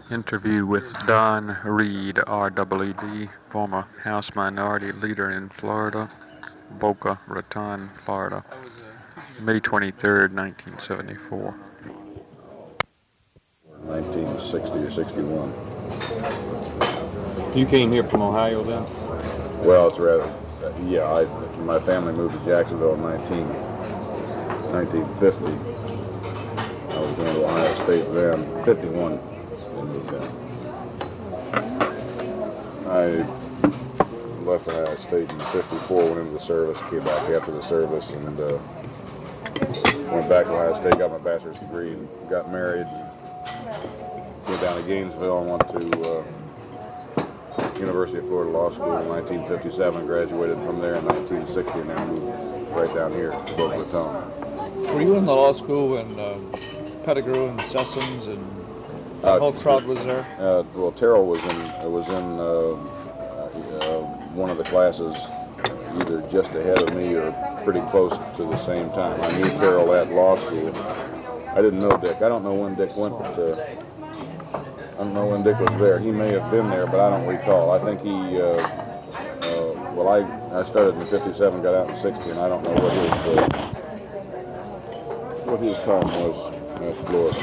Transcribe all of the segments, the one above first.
Interview with Don Reed, REED, former House Minority Leader in Florida, Boca Raton, Florida, May 23rd, 1974. 1960 or 61. You came here from Ohio then? Well, it's rather, my family moved to Jacksonville in 1950. I was going to Ohio State then, 51. I left Ohio State in 54, went into the service, came back after the service, and went back to Ohio State, got my bachelor's degree, and got married. Came down to Gainesville and went to University of Florida Law School in 1957, graduated from there in 1960, and then moved right down here to Boca Raton. Were you in the law school when Pettigrew and Sessoms and the whole crowd was there? Well, Terrell was in one of the classes, either just ahead of me or pretty close to the same time. I knew Terrell at law school. I didn't know Dick. I don't know when Dick went. I don't know when Dick was there. He may have been there, but I don't recall. I think he. I started in 57, got out in 60, and I don't know what his time was at Florida.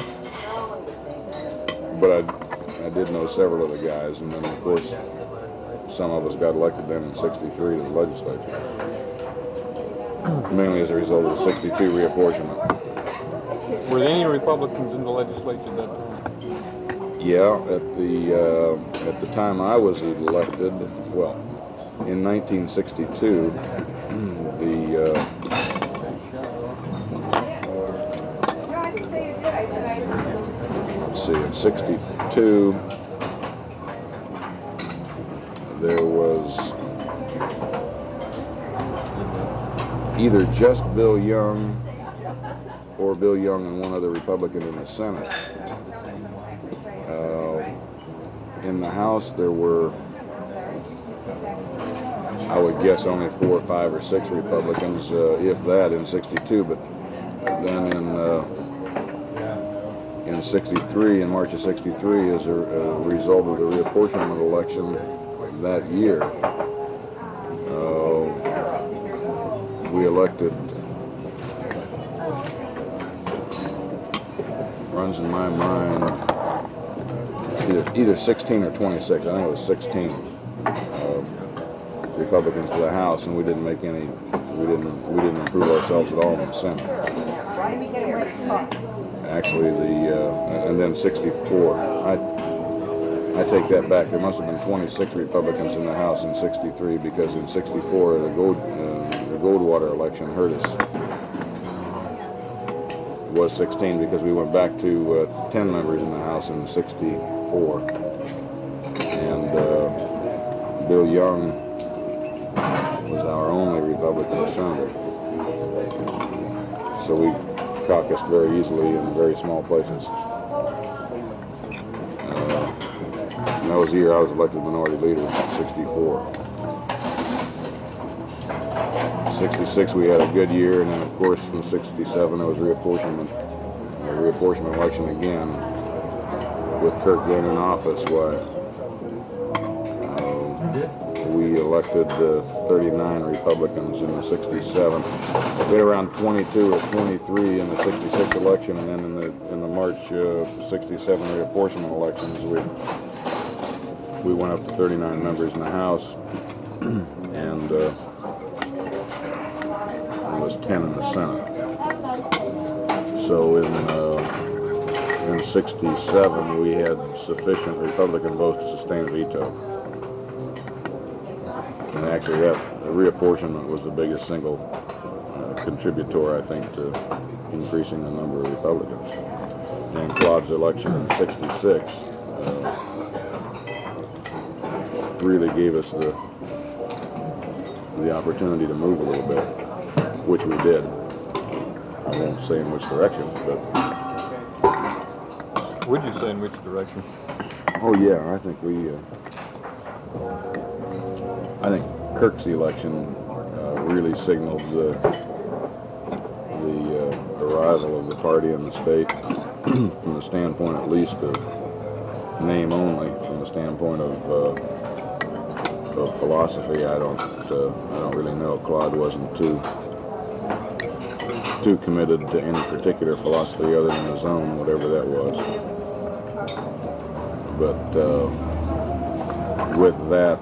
But I did know several of the guys, and then of course some of us got elected then in 63 to the legislature, mainly as a result of the 62 reapportionment. Were there any Republicans in the legislature at that time? Yeah, at the time I was elected, well, in 1962, let's see, in 62, there was either just Bill Young or Bill Young and one other Republican in the Senate. In the House, there were, I would guess, only 4, 5, or 6 Republicans, if that, in 62. But then in 63, in March of 63, as a result of the reapportionment election that year, we elected, runs in my mind, either 16 or 26. I think it was 16 Republicans to the House, and we didn't make any. We didn't improve ourselves at all in the Senate. Actually, and then 64. I take that back. There must have been 26 Republicans in the House in 63, because in 64 the Goldwater election hurt us. It was 16 because we went back to 10 members in the House in 64, and Bill Young was our only Republican senator. So we caucused very easily in very small places. And that was the year I was elected minority leader in 64. 66 we had a good year, and then of course in 67 there was reapportionment election again with Kirk Ginn in office. We elected 39 Republicans in the 67. We had around 22 or 23 in the 66 election, and then in the March 67 reapportionment elections, we went up to 39 members in the House, and there was 10 in the Senate. So in 67 we had sufficient Republican votes to sustain a veto. And actually, the reapportionment was the biggest single contributor, I think, to increasing the number of Republicans. And Claude's election in 66 really gave us the opportunity to move a little bit, which we did. I won't say in which direction, but... Would you say in which direction? Oh, yeah, I think Kirk's election really signaled the arrival of the party in the state, from the standpoint at least of name only. From the standpoint of philosophy, I don't really know. Claude wasn't too committed to any particular philosophy other than his own, whatever that was. But with that,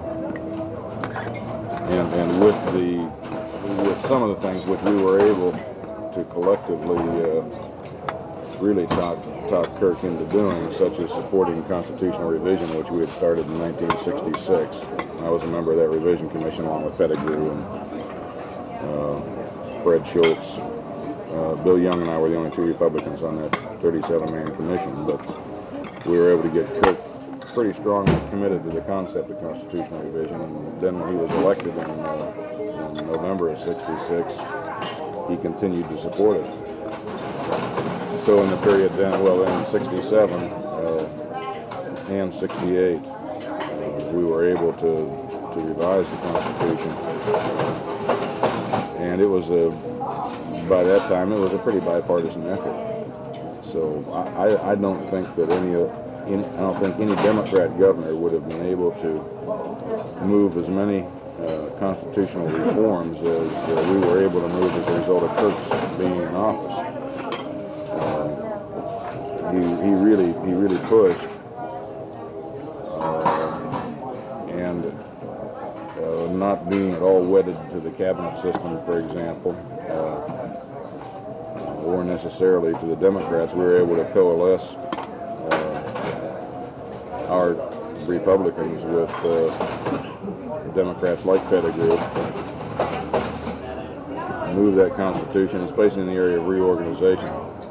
and with some of the things which we were able to collectively really talk Kirk into doing, such as supporting constitutional revision, which we had started in 1966. I was a member of that revision commission along with Pettigrew and Fred Schultz. Bill Young and I were the only two Republicans on that 37-man commission, but we were able to get Kirk pretty strongly committed to the concept of constitutional revision. And then when he was elected in November of '66, he continued to support it. So in the period then, well, in '67 and '68, we were able to revise the Constitution, and it was by that time it was a pretty bipartisan effort. So I don't think that any Democrat governor would have been able to move as many constitutional reforms as we were able to move as a result of Kirk's being in office. He really pushed, and not being at all wedded to the cabinet system, for example, or necessarily to the Democrats, we were able to coalesce our Republicans with Democrats like Pettigrew, move that Constitution, especially in the area of reorganization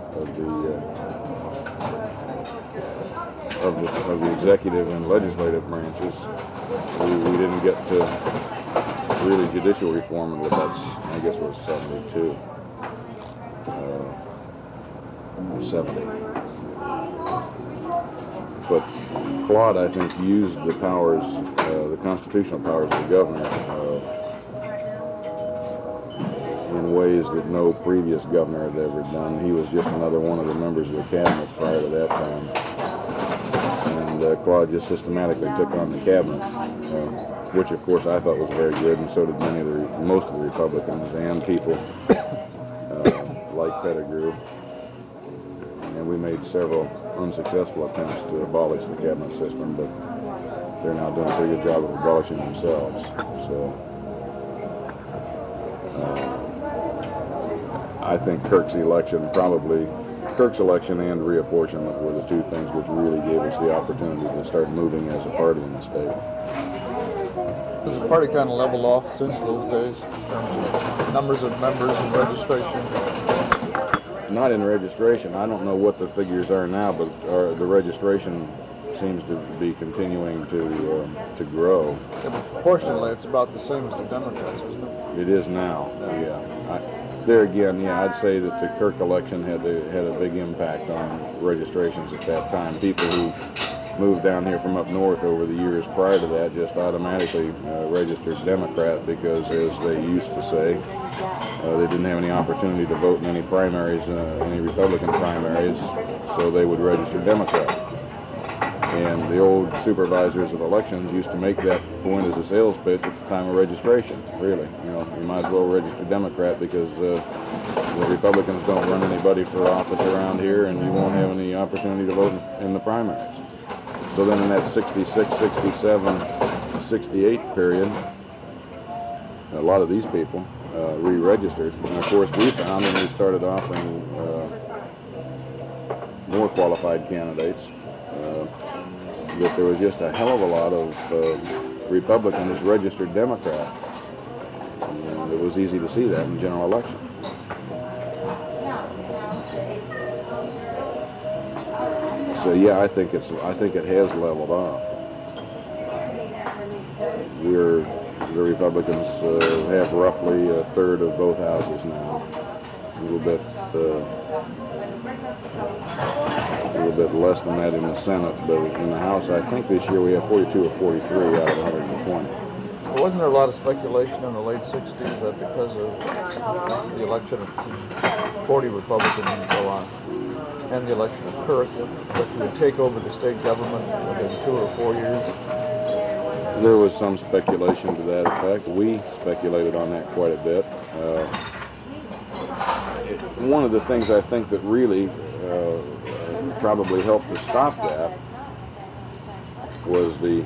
of the executive and legislative branches. We didn't get to really judicial reform until about, I guess it was 72. 70. But Claude, I think, used the powers, the constitutional powers of the governor in ways that no previous governor had ever done. He was just another one of the members of the cabinet prior to that time. And Claude just systematically took on the cabinet, which of course I thought was very good, and so did most of the Republicans and people like Pettigrew. And we made several unsuccessful attempts to abolish the cabinet system, but they're now doing a pretty good job of abolishing themselves. So I think Kirk's election and reapportionment were the two things which really gave us the opportunity to start moving as a party in the state. Has the party kind of leveled off since those days? Numbers of members and registration? Not in registration. I don't know what the figures are now, but the registration seems to be continuing to grow. Yeah, but proportionally, it's about the same as the Democrats, isn't it? It is now. Yeah. There again, I'd say that the Kirk election had a big impact on registrations at that time. People who moved down here from up north over the years prior to that just automatically registered Democrat because, as they used to say, they didn't have any opportunity to vote in any primaries, any Republican primaries, so they would register Democrat. And the old supervisors of elections used to make that point as a sales pitch at the time of registration, really. You might as well register Democrat because the Republicans don't run anybody for office around here, and you won't have any opportunity to vote in the primaries. So then in that 66, 67, 68 period, a lot of these people re-registered. And of course we found, when we started offering more qualified candidates, that there was just a hell of a lot of Republicans registered Democrat. And it was easy to see that in the general election. So yeah, I think it has leveled off. The Republicans have roughly a third of both houses now. A little bit less than that in the Senate, but in the House, I think this year we have 42 or 43 out of 120. Wasn't there a lot of speculation in the late 60s that because of the election of 40 Republicans and so on, and the election of Kirk, that you would take over the state government within 2 or 4 years? There was some speculation to that effect. We speculated on that quite a bit. One of the things I think that really probably helped to stop that was the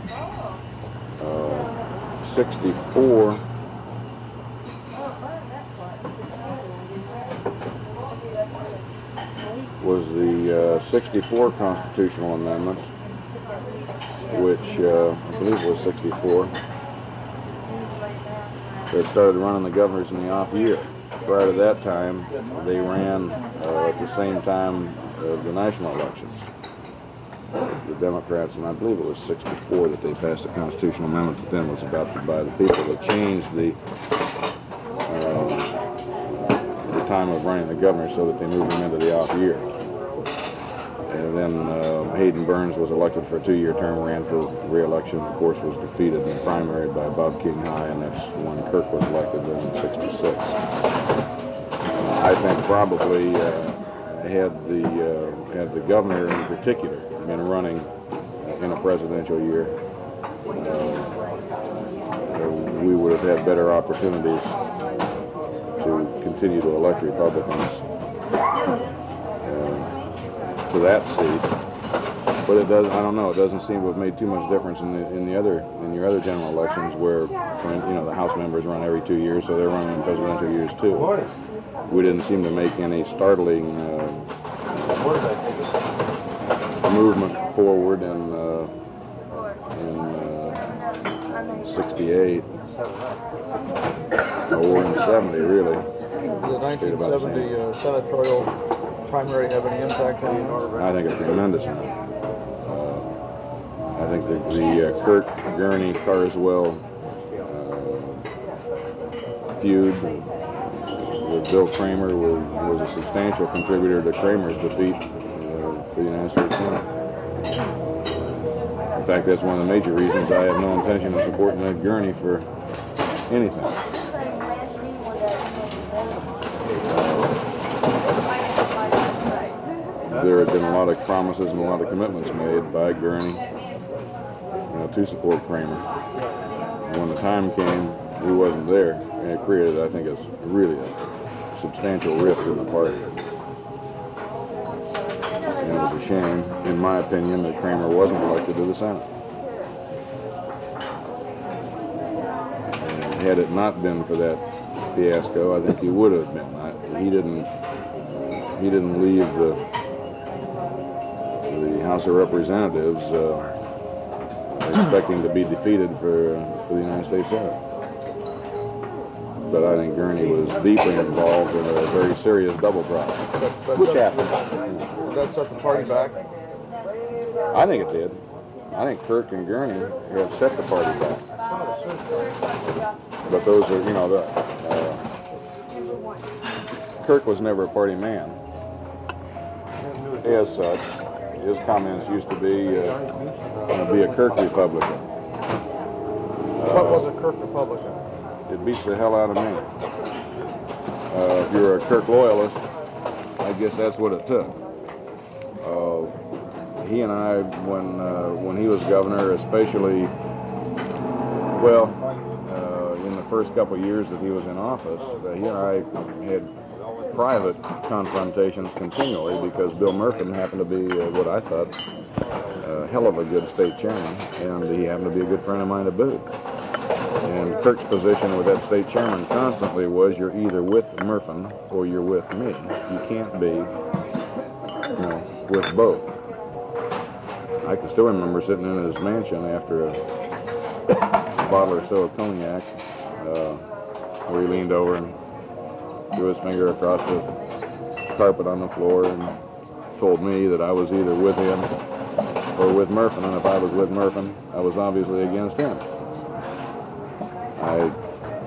64 64 constitutional amendment, which I believe was 64, that started running the governors in the off year. Prior to that time, they ran at the same time the national elections. The Democrats, and I believe it was 64 that they passed a constitutional amendment that then was adopted by the people that changed the time of running the governor so that they moved them into the off year. And then Hayden Burns was elected for a 2-year term, ran for re-election, of course was defeated in the primary by Bob King High, and that's when Kirk was elected in '66. I think probably had the governor in particular been running in a presidential year, we would have had better opportunities to continue to elect Republicans to that seat. But it does. I don't know. It doesn't seem to have made too much difference in your other general elections, where the House members run every 2 years, so they're running in presidential years too. We didn't seem to make any startling movement forward in 68 or in 70, really. Did the 1970 senatorial primary have any impact on you? I think a tremendous amount. I think the Kirk, Gurney, Carswell feud with Bill Kramer was a substantial contributor to Kramer's defeat for the United States Senate. In fact, that's one of the major reasons I have no intention of supporting Ed Gurney for anything. There had been a lot of promises and a lot of commitments made by Gurney to support Kramer. When the time came, he wasn't there, and it created, I think, really a substantial rift in the party. And it was a shame, in my opinion, that Kramer wasn't elected to the Senate. And had it not been for that fiasco, I think he would have been. He didn't leave the House of Representatives expecting to be defeated for the United States Senate. But I think Gurney was deeply involved in a very serious double cross, which happened. Did that set the party back? I think it did. I think Kirk and Gurney have set the party back. But those are, Kirk was never a party man. As such, his comments used to be a Kirk Republican. What was a Kirk Republican? It beats the hell out of me. If you're a Kirk loyalist, I guess that's what it took. He and I, when he was governor, especially, in the first couple of years that he was in office, he and I had private confrontations continually because Bill Murphin happened to be what I thought a hell of a good state chairman, and he happened to be a good friend of mine to boot. And Kirk's position with that state chairman constantly was, you're either with Murphin or you're with me. You can't be, with both. I can still remember sitting in his mansion after a bottle or so of cognac, where he leaned over and threw his finger across the carpet on the floor and told me that I was either with him or with Murphin, and if I was with Murphin, I was obviously against him. I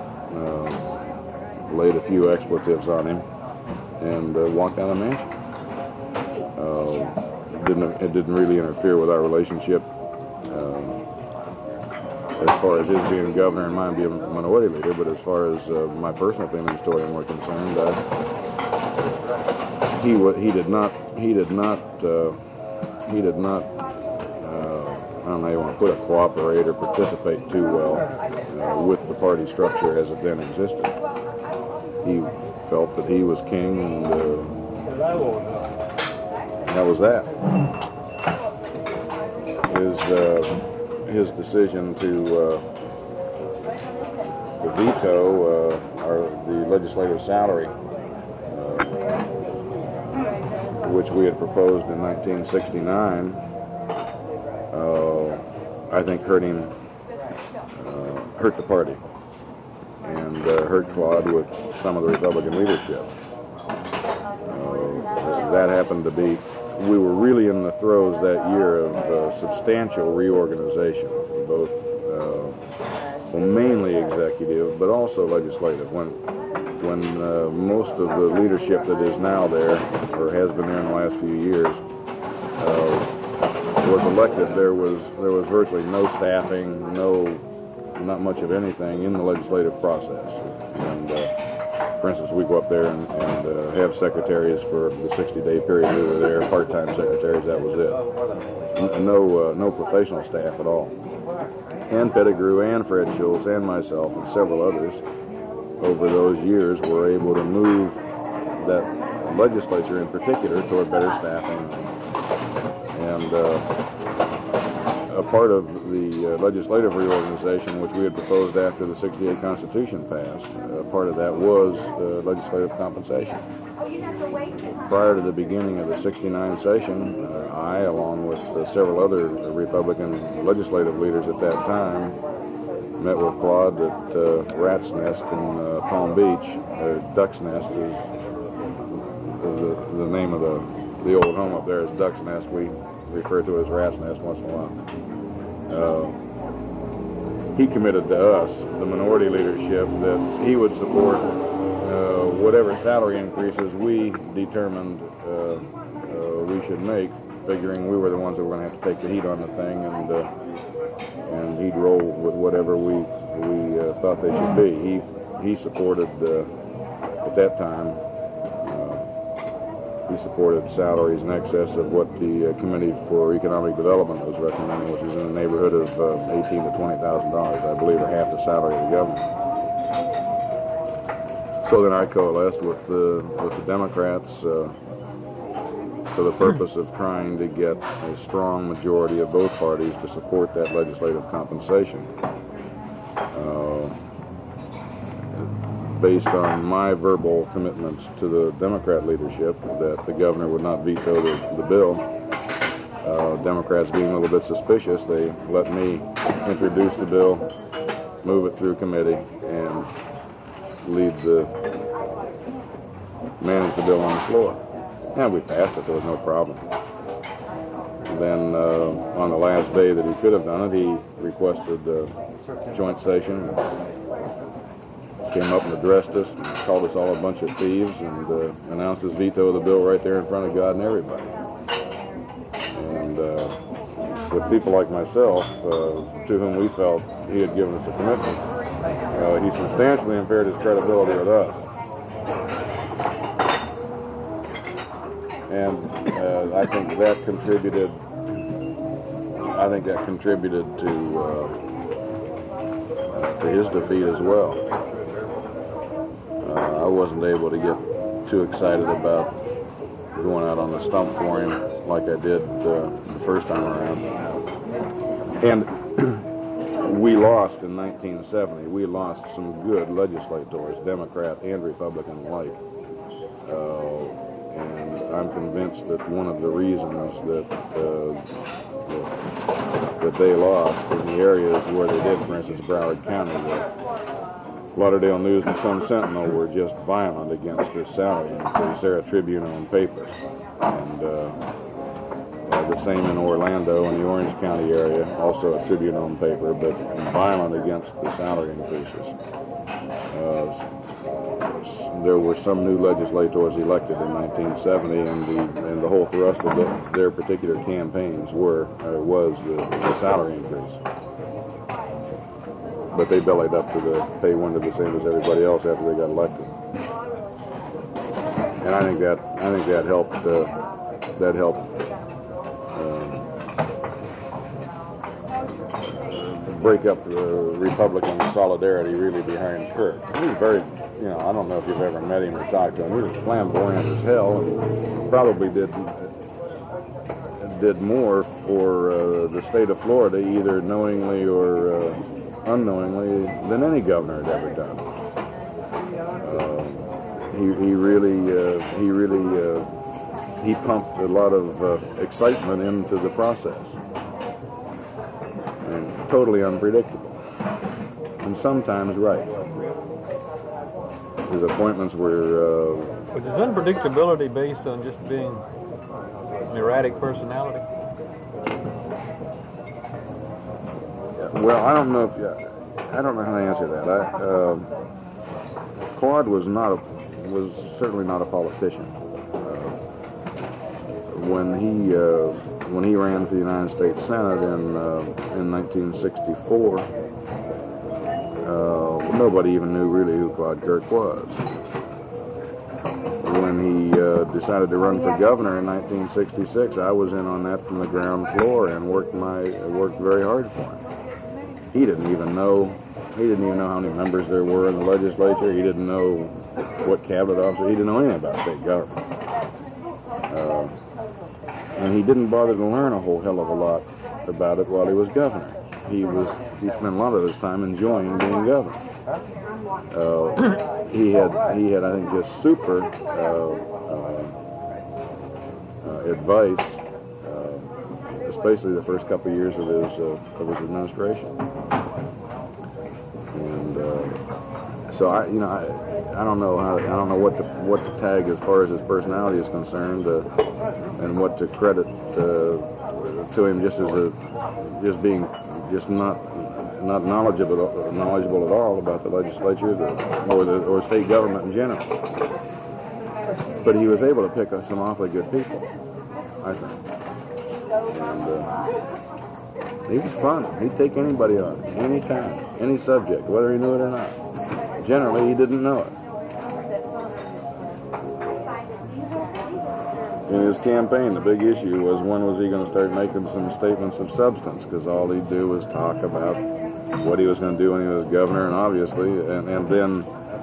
laid a few expletives on him and walked out of the mansion. It didn't really interfere with our relationship as far as his being governor and mine being a minority leader, but as far as my personal feelings toward him were concerned, he did not I don't know how you want to put it, cooperate or participate too well with the party structure as it then existed. He felt that he was king, and that was that. His decision to veto the legislative salary, which we had proposed in 1969, I think hurt the party, and hurt Claude with some of the Republican leadership. That happened to be, we were really in the throes that year of substantial reorganization, both, mainly executive, but also legislative. When most of the leadership that is now there, or has been there in the last few years, was elected, there was virtually no staffing, not much of anything in the legislative process. And for instance, we go up there and have secretaries for the 60-day period we were there, part-time secretaries. That was it. No professional staff at all. And Pettigrew and Fred Schultz and myself and several others over those years were able to move that legislature in particular toward better staffing. And a part of the legislative reorganization, which we had proposed after the 68 Constitution passed, part of that was legislative compensation. Prior to the beginning of the 69 session, I, along with several other Republican legislative leaders at that time, met with Claude at Rat's Nest in Palm Beach. Duck's Nest is the name of the old home up there is Duck's Nest. We refer to it as Rat's Nest once in a while. He committed to us, the minority leadership, that he would support whatever salary increases we determined we should make, figuring we were the ones that were going to have to take the heat on the thing, and he'd roll with whatever we thought they should be. He supported, at that time, he supported salaries in excess of what the Committee for Economic Development was recommending, which is in the neighborhood of $18,000 to $20,000, I believe, or half the salary of the governor. So then I coalesced with the Democrats for the purpose of trying to get a strong majority of both parties to support that legislative compensation. Based on my verbal commitments to the Democrat leadership that the governor would not veto the bill, Democrats being a little bit suspicious, they let me introduce the bill, move it through committee, and manage the bill on the floor. And we passed it, there was no problem. And then on the last day that he could have done it, he requested a joint session, came up and addressed us, and called us all a bunch of thieves, and announced his veto of the bill right there in front of God and everybody. And with people like myself, to whom we felt he had given us a commitment, he substantially impaired his credibility with us. And I think that contributed to his defeat as well. I wasn't able to get too excited about going out on the stump for him like I did the first time around. And we lost in 1970. We lost some good legislators, Democrat and Republican alike. And I'm convinced that one of the reasons that they lost in the areas where they did, for instance, Broward County, the Lauderdale News and Sun Sentinel were just violent against this salary increase. They're a Tribune-owned paper. And the same in Orlando and the Orange County area, also a Tribune-owned paper, but violent against the salary increases. There were some new legislators elected in 1970, and the whole thrust of their particular campaigns was the salary increase. But they bellied up to the pay window the same as everybody else after they got elected. and I think that helped. That helped break up the Republican solidarity really behind Kirk. He was very, I don't know if you've ever met him or talked to him. He was flamboyant as hell, and probably did more for the state of Florida, either knowingly or unknowingly, than any governor had ever done. He pumped a lot of excitement into the process, and totally unpredictable, and sometimes right. His appointments were. But is unpredictability based on just being an erratic personality? Well, I don't know how to answer that. Claude was certainly not a politician. When he ran for the United States Senate in 1964, nobody even knew really who Claude Kirk was. When he decided to run for governor in 1966, I was in on that from the ground floor and worked very hard for him. He didn't even know how many members there were in the legislature. He didn't know what cabinet officer. He didn't know anything about state government. And he didn't bother to learn a whole hell of a lot about it while he was governor. He spent a lot of his time enjoying being governor. He had I think just super advice, especially the first couple of years of his administration. And so I don't know what to tag as far as his personality is concerned, and what to credit to him just being not knowledgeable at all about the legislature or state government in general. But he was able to pick up some awfully good people, I think. And he was fun. He'd take anybody on, anytime, any subject, whether he knew it or not. Generally, he didn't know it. In his campaign, the big issue was when was he going to start making some statements of substance, because all he'd do was talk about what he was going to do when he was governor, and obviously, and then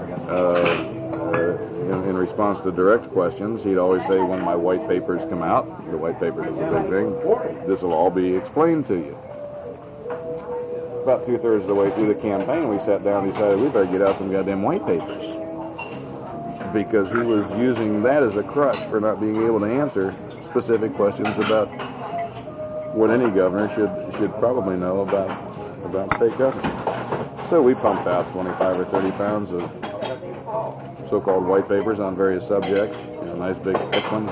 in response to direct questions, he'd always say, when my white papers come out, the white papers is a big thing, this will all be explained to you. About 2/3 of the way through the campaign, we sat down and decided we better get out some goddamn white papers, because he was using that as a crutch for not being able to answer specific questions about what any governor should probably know about state government. So we pumped out 25 or 30 pounds of so-called white papers on various subjects, nice big thick ones.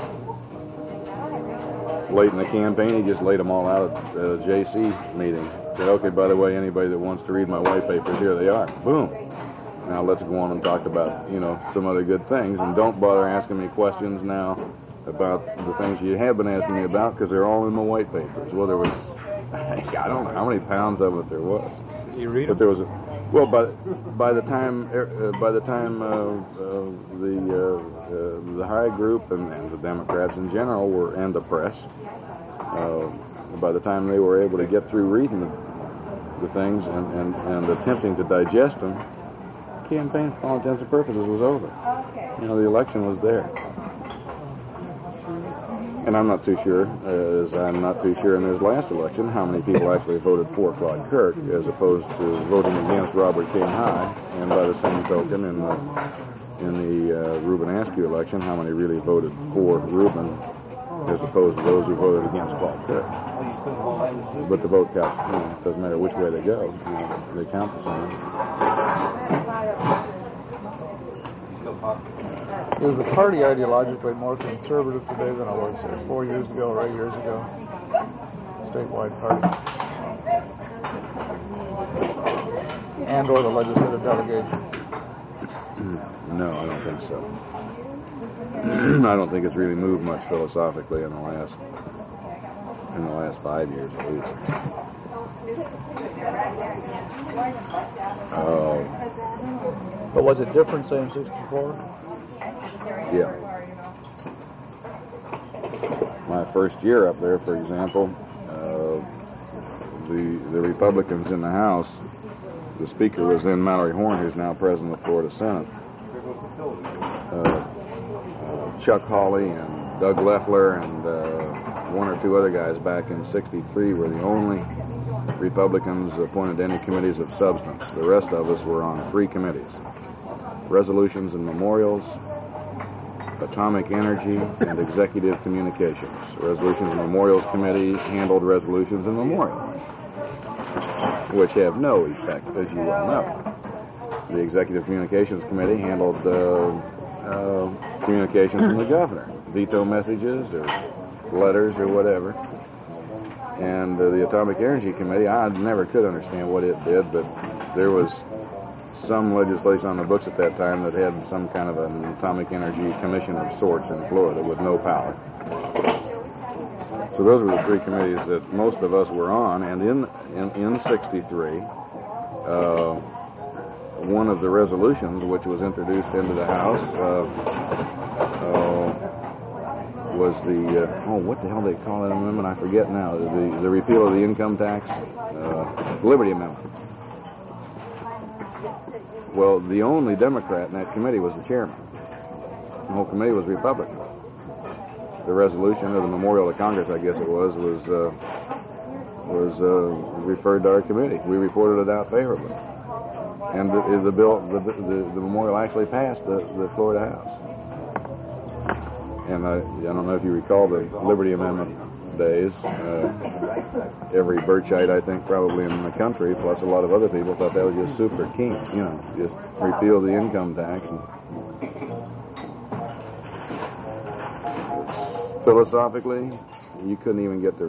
Late in the campaign, he just laid them all out at a JC meeting. Said, okay, by the way, anybody that wants to read my white papers, here they are. Boom. Now let's go on and talk about, some other good things, and don't bother asking me questions now about the things you have been asking me about, because they're all in my white papers. Well, there was, I don't know how many pounds of it there was. You read but them? There was by the time the High group and the Democrats in general and the press, by the time they were able to get through reading the things and attempting to digest them, campaign, for all intents and purposes, was over. The election was there. And I'm not too sure, as I'm not too sure in this last election, how many people actually voted for Claude Kirk as opposed to voting against Robert King High. And by the same token, in the Reuben Askew election, how many really voted for Reuben as opposed to those who voted against Claude Kirk. But the vote counts. It doesn't matter which way they go. They count the same. Is the party ideologically more conservative today than it was 4 years ago or 8 years ago? Statewide party. And or the legislative delegation? No, I don't think so. I don't think it's really moved much philosophically in the last 5 years at least. But was it different, say, in '64? Yeah. first year up there, for example, the Republicans in the House, the Speaker was then Mallory Horn, who's now President of the Florida Senate. Chuck Hawley and Doug Loeffler and one or two other guys back in '63 were the only Republicans appointed to any committees of substance. The rest of us were on 3 committees: Resolutions and Memorials, Atomic Energy, and Executive Communications. Resolutions and Memorials Committee handled resolutions and memorials, which have no effect, as you well know. The Executive Communications Committee handled communications from the governor, veto messages or letters or whatever. And the Atomic Energy Committee, I never could understand what it did, but there was some legislation on the books at that time that had some kind of an atomic energy commission of sorts in Florida with no power. So those were the 3 committees that most of us were on, and in '63, one of the resolutions which was introduced into the House was the, what the hell they call that amendment? I forget now. The repeal of the income tax, Liberty Amendment. Well, the only Democrat in that committee was the chairman. The whole committee was Republican. The resolution, or the memorial to Congress, I guess it was referred to our committee. We reported it out favorably, and the memorial actually passed the Florida House. And I don't know if you recall the Liberty Amendment days. Every Birchite, I think, probably in the country, plus a lot of other people, thought that was just super keen. Just repeal the income tax. And philosophically, you couldn't even get the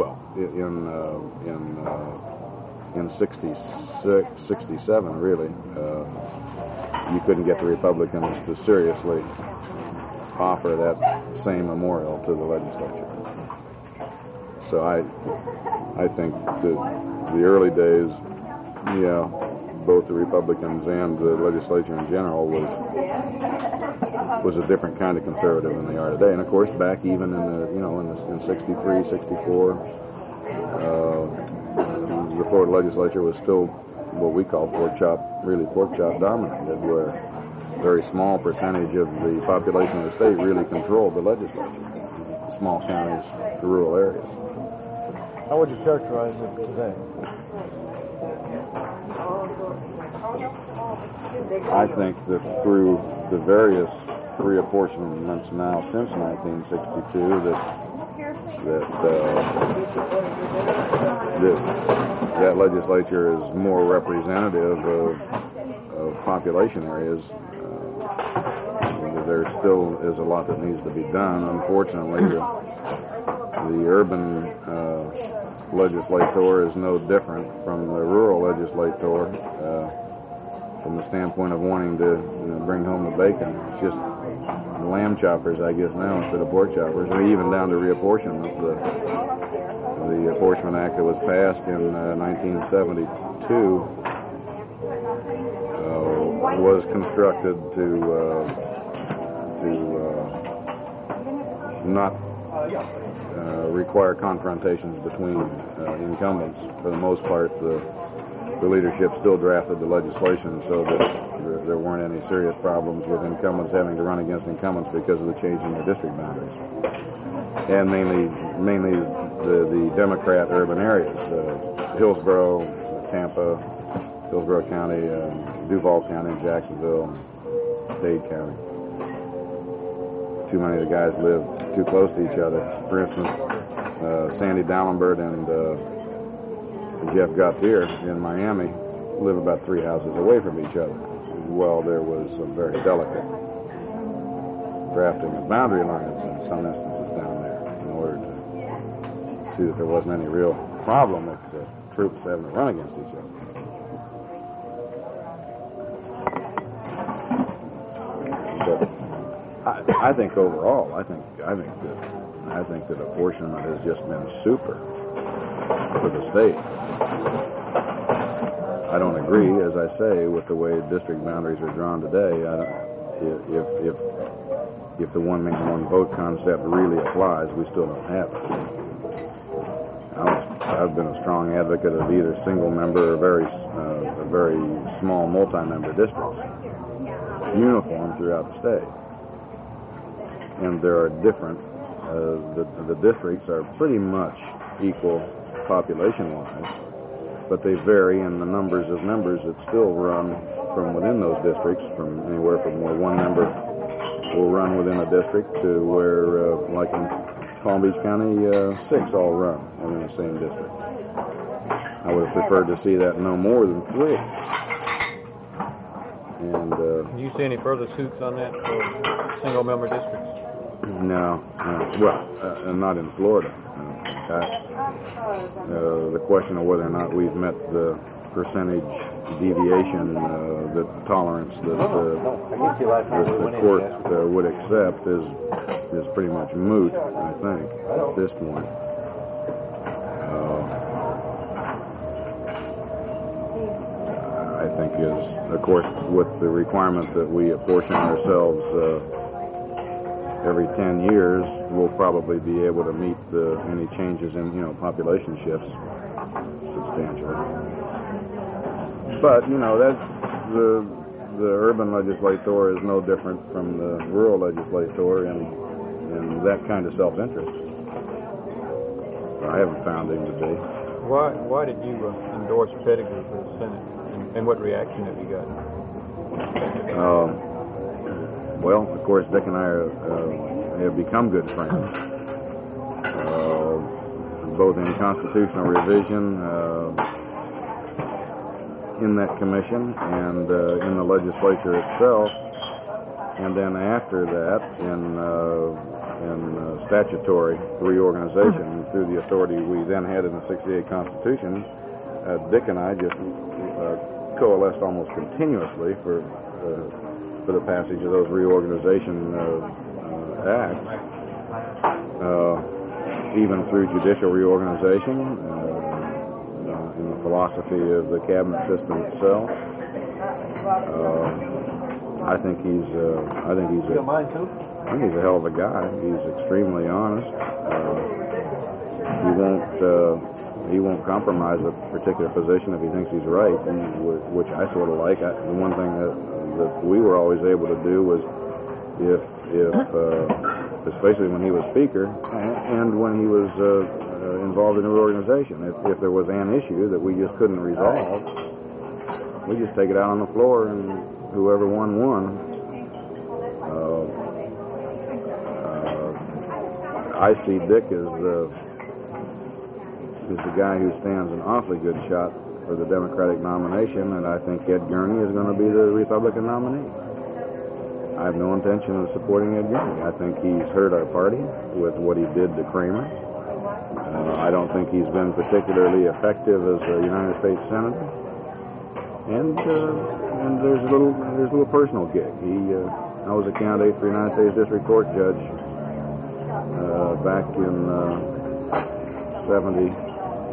in '66, '67, really, you couldn't get the Republicans to seriously offer that same memorial to the legislature. So I think the early days, both the Republicans and the legislature in general was a different kind of conservative than they are today. And of course, back even in '63, '64, the Florida legislature was still what we call pork chop dominated, where a very small percentage of the population of the state really controlled the legislature. The small counties, the rural areas. How would you characterize it today? I think that through the various reapportionments now since 1962, that legislature is more representative of population areas. There still is a lot that needs to be done. Unfortunately, the urban legislator is no different from the rural legislator from the standpoint of wanting to bring home the bacon. It's just lamb choppers, I guess, now instead of pork choppers, or even down to reapportionment. The Apportionment Act that was passed in 1972 was constructed to not require confrontations between incumbents. For the most part, the leadership still drafted the legislation so that there weren't any serious problems with incumbents having to run against incumbents because of the change in their district boundaries. And mainly the Democrat urban areas, Hillsborough, Tampa, Hillsborough County, Duval County, Jacksonville, Dade County. Too many of the guys live too close to each other. For instance, Sandy Dallenberg and Jeff Gauthier in Miami live about 3 houses away from each other. Well, there was a very delicate drafting of boundary lines in some instances down there in order to see that there wasn't any real problem with the troops having to run against each other. But I think overall, I think that apportionment has just been super for the state. I don't agree, as I say, with the way district boundaries are drawn today. If if the one man, one vote concept really applies, we still don't have it. I've been a strong advocate of either single member or very small multi-member districts, uniform throughout the state. And there are different, the districts are pretty much equal population-wise, but they vary in the numbers of members that still run from within those districts, from anywhere from where one member will run within a district to where, like in Palm Beach County, 6 all run within the same district. I would have preferred to see that no more than 3. And do you see any further suits on that for single-member districts? No. Well, not in Florida. The question of whether or not we've met the percentage deviation, the tolerance that the court would accept is pretty much moot, I think, at this point. I think is, of course, with the requirement that we apportion ourselves every 10 years, we'll probably be able to meet any changes in, population shifts substantially. But, that the urban legislator is no different from the rural legislator in that kind of self-interest. I haven't found him to be. Why did you endorse Pettigrew for the Senate, and what reaction have you gotten? Well, of course, Dick and I have become good friends, both in constitutional revision, in that commission, and in the legislature itself, and then after that in statutory reorganization through the authority we then had in the '68 Constitution. Dick and I just coalesced almost continuously for the passage of those reorganization acts, even through judicial reorganization, in the philosophy of the cabinet system itself. I think he's a hell of a guy. He's extremely honest. He won't compromise a particular position if he thinks he's right, which I sort of like. The one thing that we were always able to do was, if especially when he was Speaker and when he was involved in the reorganization, if there was an issue that we just couldn't resolve, we just take it out on the floor, and whoever won. I see Dick as the guy who stands an awfully good shot for the Democratic nomination, and I think Ed Gurney is going to be the Republican nominee. I have no intention of supporting Ed Gurney. I think he's hurt our party with what he did to Kramer. I don't think he's been particularly effective as a United States Senator. And there's a little personal gig. I was a candidate for United States District Court judge back in 70,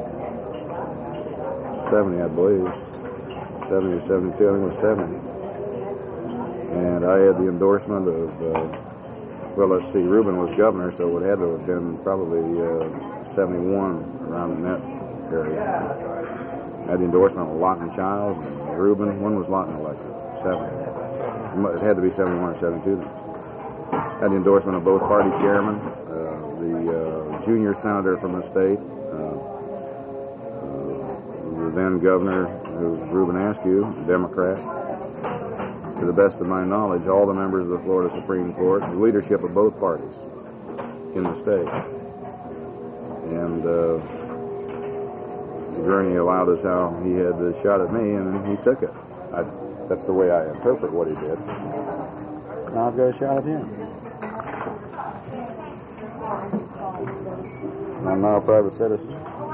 I believe. 70 or 72, I think it was 70. And I had the endorsement of, Reuben was governor, so it would have to have been probably 71, around in that area. I had the endorsement of Lawton Childs and Reuben. When was Lawton elected? 70. It had to be 71 or 72 then. I had the endorsement of both party chairmen, the junior senator from the state, the then governor, who was Reuben Askew, Democrat. To the best of my knowledge, all the members of the Florida Supreme Court, the leadership of both parties in the state. And Gurney allowed us how he had the shot at me, and he took it. That's the way I interpret what he did. Now I've got a shot at him. I'm now a private citizen,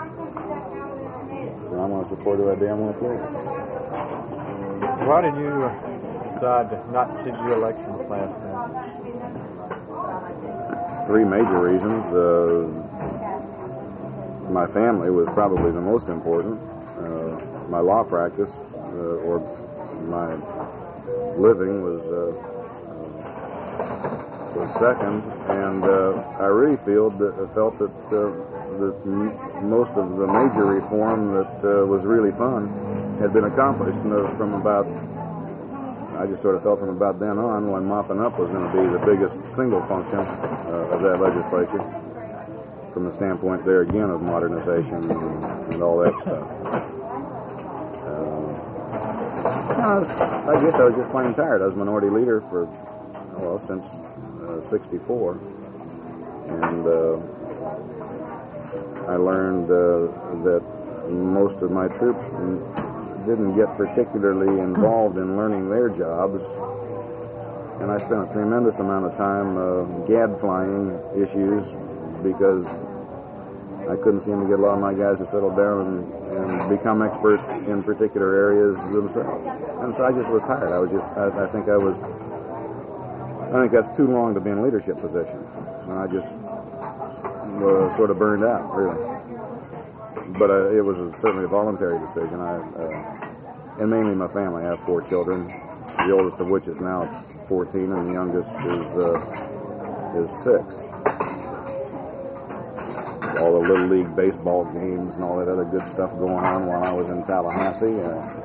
and I'm going to support who I damn well please. Why did you decide to not seek re-election last time? 3 major reasons. My family was probably the most important. My law practice, or my living, was was second, and I really felt that most of the major reform that was really fun had been accomplished from about. I just sort of felt from about then on when mopping up was going to be the biggest single function of that legislature, from the standpoint there again of modernization and all that stuff. I guess I was just plain tired. I was minority leader for, since 64. And I learned that most of my troops didn't get particularly involved in learning their jobs. And I spent a tremendous amount of time gadflying issues because I couldn't seem to get a lot of my guys to settle down and become experts in particular areas themselves. And so I just was tired. I think that's too long to be in a leadership position. And I just sort of burned out, really. But it was certainly a voluntary decision. And mainly my family. I have 4 children, the oldest of which is now 14, and the youngest is 6. All the Little League baseball games and all that other good stuff going on while I was in Tallahassee.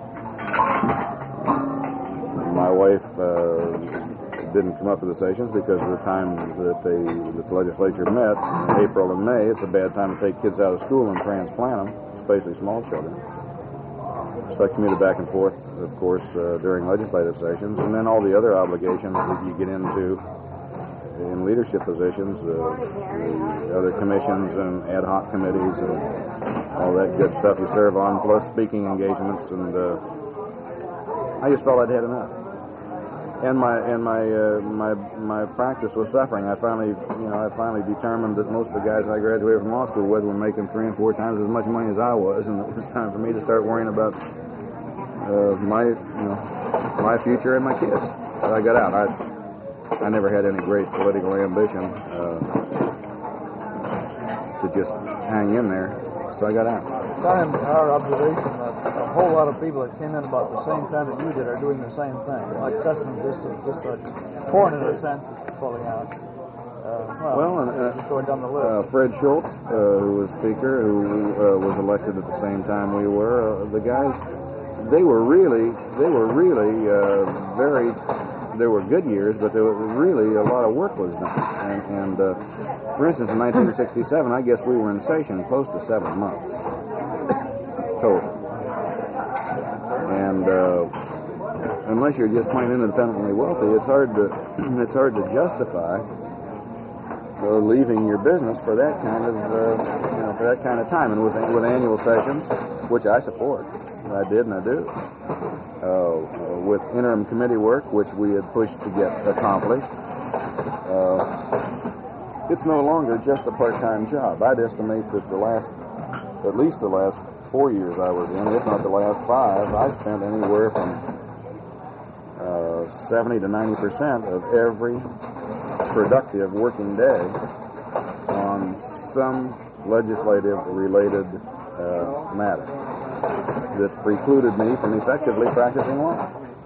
My wife didn't come up to the sessions because of the time that the legislature met, in April and May. It's a bad time to take kids out of school and transplant them, especially small children. So I commuted back and forth, of course, during legislative sessions, and then all the other obligations that you get into in leadership positions, the other commissions and ad hoc committees and all that good stuff you serve on, plus speaking engagements, and I just felt I'd had enough. And my practice was suffering. I finally determined that most of the guys I graduated from law school with were making 3 and 4 times as much money as I was, and it was time for me to start worrying about my future and my kids. So I got out. I never had any great political ambition to just hang in there, so I got out. Time, our observation that a whole lot of people that came in about the same time that you did are doing the same thing. Like Sessions, just corn in a sense, was pulling out. Just going down the list. Fred Schultz, who was Speaker, who was elected at the same time we were. The guys, they were really very. There were good years, but there was really a lot of work was done. And for instance, in 1967, I guess we were in session close to 7 months total. And unless you're just plain independently wealthy, it's hard to justify leaving your business for that kind of time. And with annual sessions, which I support, I did and I do. With interim committee work, which we had pushed to get accomplished, it's no longer just a part-time job. I'd estimate that at least the last 4 years I was in, if not the last 5, I spent anywhere from 70 to 90% of every productive working day on some legislative-related matter that precluded me from effectively practicing law.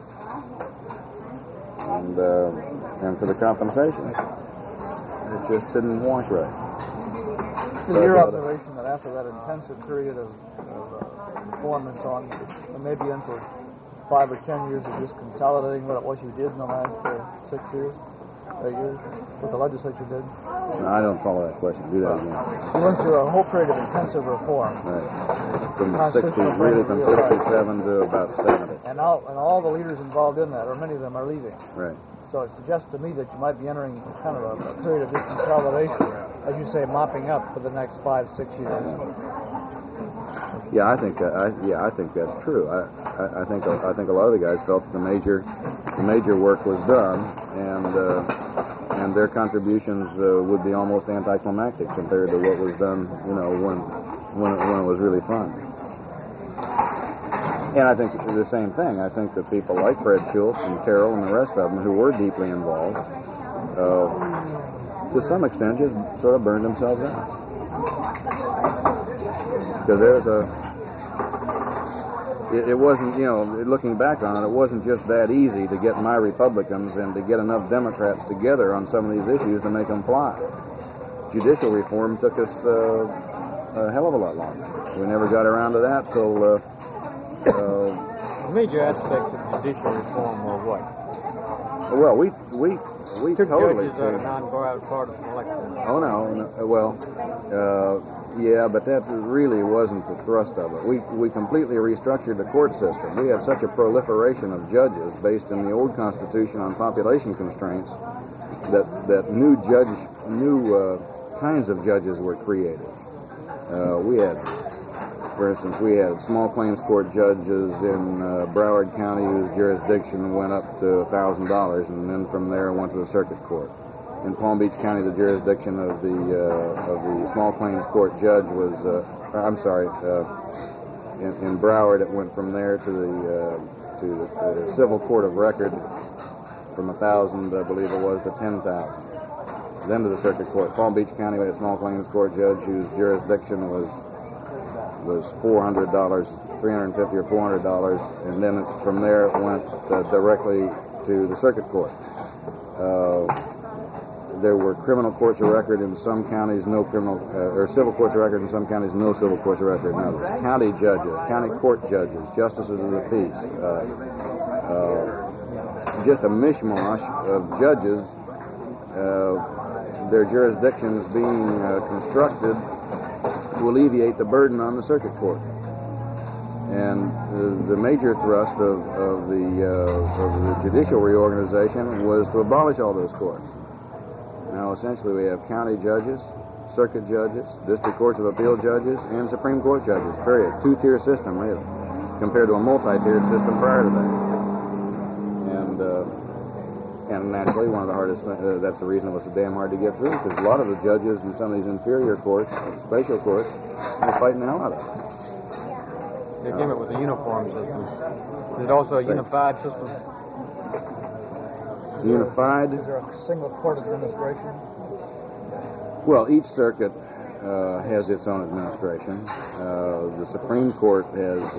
And for the compensation, it just didn't wash right. So your observation that after that intensive period of performance on, maybe in for 5 or 10 years of just consolidating what it was you did in the last 6 years, 8 years, what the legislature did? No, I don't follow that question. Do that again. You went through a whole period of intensive reform. Right. From 67 to about 70. And all the leaders involved in that, or many of them, are leaving. Right. So it suggests to me that you might be entering kind of a period of consolidation, as you say, mopping up for the next 5, 6 years. Yeah, I think that's true. I think a lot of the guys felt that the major work was done, and their contributions would be almost anticlimactic compared to what was done, when it was really fun. And I think the same thing. I think that people like Fred Schultz and Terrell and the rest of them who were deeply involved, to some extent, just sort of burned themselves out. Because it wasn't, looking back on it, it wasn't just that easy to get my Republicans and to get enough Democrats together on some of these issues to make them fly. Judicial reform took us a hell of a lot longer. We never got around to that till... The major aspect of judicial reform was what? Well, we Took totally judges out of changed. non-partisan elections. Oh, no. Well, yeah, but that really wasn't the thrust of it. We completely restructured the court system. We had such a proliferation of judges based in the old Constitution on population constraints that new kinds of judges were created. We had, for instance, we had small claims court judges in Broward County whose jurisdiction went up to $1,000, and then from there went to the circuit court. In Palm Beach County, the jurisdiction of the small claims court judge was, in Broward, it went from there to the civil court of record from 1,000, I believe it was, to 10,000. Then to the circuit court. Palm Beach County, we had a small claims court judge whose jurisdiction was $400, $350 or $400, and then from there it went directly to the circuit court. There were criminal courts of record in some counties, no criminal, or civil courts of record in some counties, no civil courts of record in others. County judges, county court judges, justices of the peace, just a mishmash of judges, their jurisdictions being constructed to alleviate the burden on the circuit court. And the major thrust of the judicial reorganization was to abolish all those courts. Now, essentially, we have county judges, circuit judges, district courts of appeal judges, and Supreme Court judges, period. Two-tier system, really, compared to a multi-tiered system prior to that. And naturally, one of the hardest, that's the reason it was so damn hard to get through, because a lot of the judges in some of these inferior courts, spatial courts, were fighting the hell out of it. They came up with a uniform system. Is it also a unified system? Unified? Is there a single court administration? Well, each circuit has its own administration. The Supreme Court has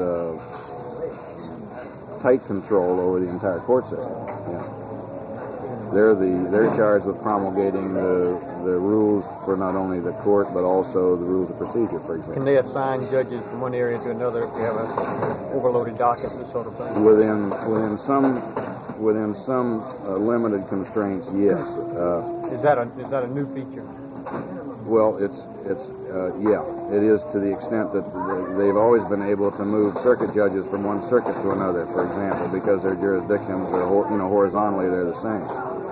tight control over the entire court system. Yeah. They're charged with promulgating the rules for not only the court but also the rules of procedure, for example. Can they assign judges from one area to another if we have an overloaded docket, this sort of thing? Within some limited constraints, yes. Is that a new feature? Well, it's it is to the extent that they've always been able to move circuit judges from one circuit to another, for example, because their jurisdictions are horizontally they're the same.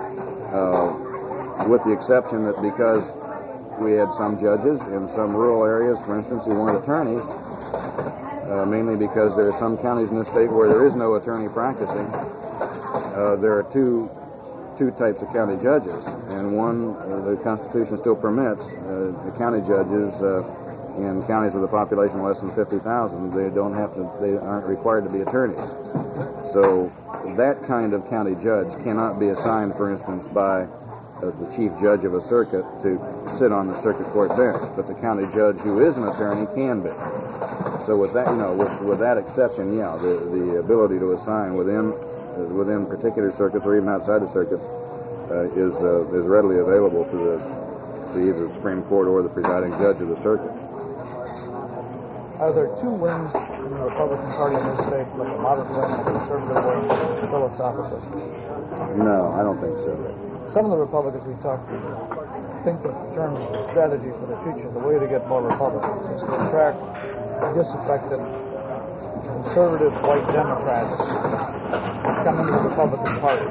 With the exception that because we had some judges in some rural areas, for instance, who weren't attorneys, mainly because there are some counties in the state where there is no attorney practicing. There are two types of county judges, and one the Constitution still permits the county judges in counties with a population less than 50,000. They aren't required to be attorneys. So that kind of county judge cannot be assigned, for instance, by the chief judge of a circuit to sit on the circuit court bench, but the county judge who is an attorney can be. So with that, with that exception, the ability to assign within particular circuits or even outside the circuits is readily available to either the Supreme Court or the presiding judge of the circuit. Are there two wings in the Republican Party in this state, like a moderate wing and a conservative wing, philosophically? No, I don't think so. Some of the Republicans we talked to think that the term strategy for the future, the way to get more Republicans, is to attract disaffected conservative white Democrats come into the Republican Party.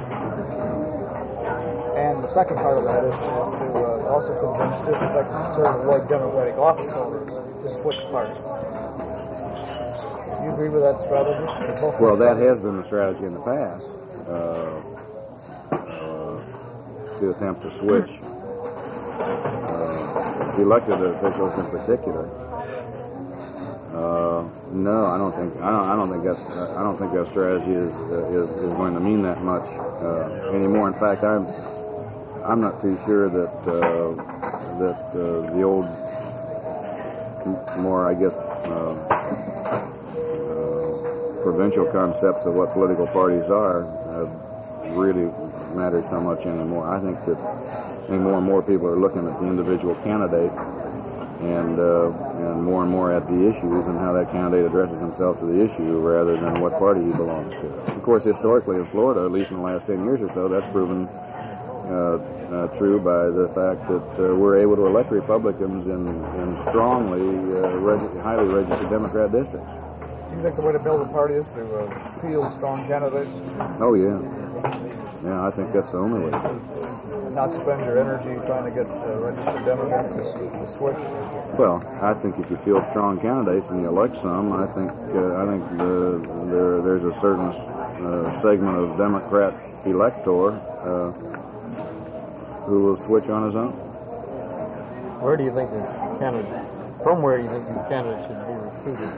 And the second part of that is to also convince disaffected conservative white Democratic office holders to switch parties. Do you agree with that strategy? Well, that has been the strategy in the past, to attempt to switch elected officials in particular. No, I don't think that strategy is going to mean that much anymore. In fact, I'm not too sure that the old, more I guess provincial concepts of what political parties are really matter so much anymore. I think that more and more people are looking at the individual candidate and more and more at the issues and how that candidate addresses himself to the issue rather than what party he belongs to. Of course, historically in Florida, at least in the last 10 years or so, that's proven true by the fact that we're able to elect Republicans in strongly, highly registered Democrat districts. Do you think the way to build a party is to field strong candidates? Oh, yeah. Yeah, I think that's the only way. And not spend your energy trying to get registered Democrats to switch? Well, I think if you field strong candidates and you elect some, I think there's a certain segment of Democrat elector who will switch on his own. Where do you think the candidate? From where do you think these candidates should be recruited?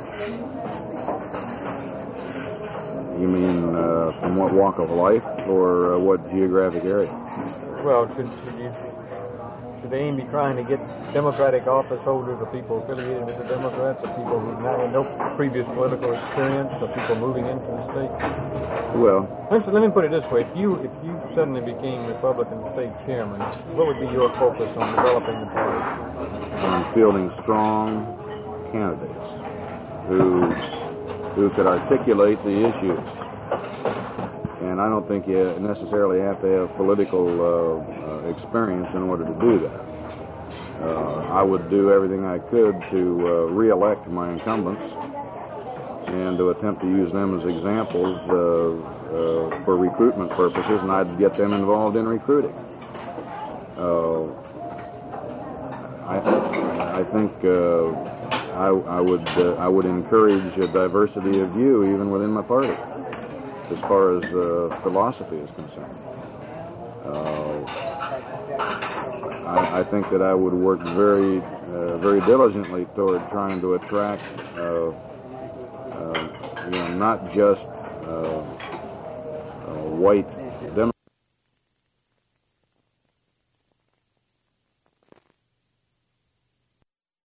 You mean from what walk of life or what geographic area? Well, should the aim be trying to get Democratic office holders or people affiliated with the Democrats, or people who have no previous political experience, or people moving into the state? Well, let me put it this way: if you suddenly became Republican state chairman, what would be your focus on developing the party? On fielding strong candidates who could articulate the issues. And I don't think you necessarily have to have political experience in order to do that. I would do everything I could to re-elect my incumbents and to attempt to use them as examples for recruitment purposes, and I'd get them involved in recruiting. I think I would encourage a diversity of view even within my party, as far as philosophy is concerned. I think that I would work very diligently toward trying to attract, not just white Democrats.